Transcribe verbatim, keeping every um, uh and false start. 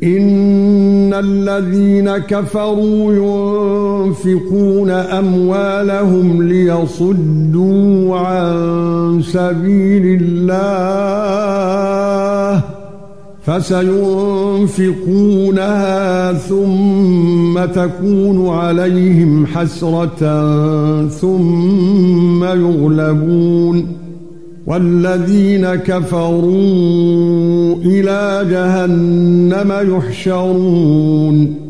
إن الذين كفروا ينفقون أموالهم ليصدوا عن سبيل الله فسينفقونها ثم تكون عليهم حسرة ثم يغلبون والذين كفروا إلى جهنم يحشرون